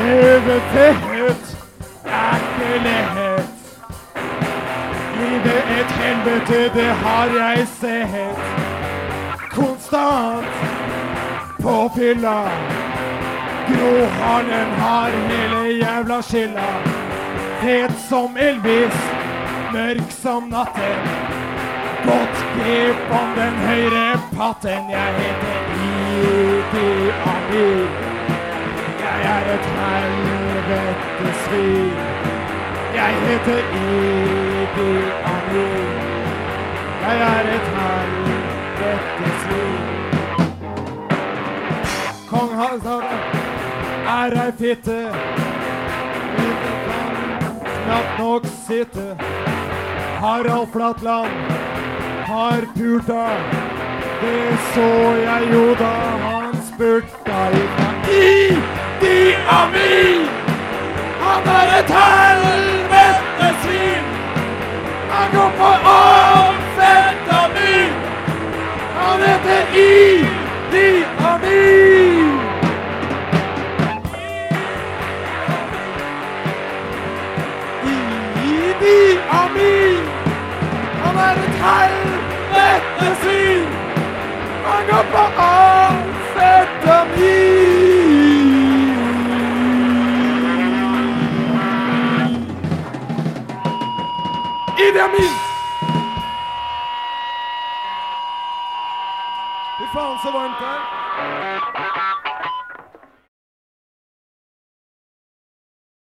Helvetehet er ikke lett. Livet et helvete, det har jeg sett. Konstant på fylla. Gråhalen har hele jævla skylda. Het som Elvis, mørk som natten. Godt grep om den høyre patten. Jeg heter Idi Amin. Jeg er et helvetesvin. Jeg heter Idi Amin. Jeg er et helvetesvin. Kong Hazard er ei fitte. Knapt nok sitte. Harald Flatland har pulta. Det så jeg jo da han spurta ifra Idi Amin. Han er et helvetesvin. Han går på amfetamin. Han heter Idi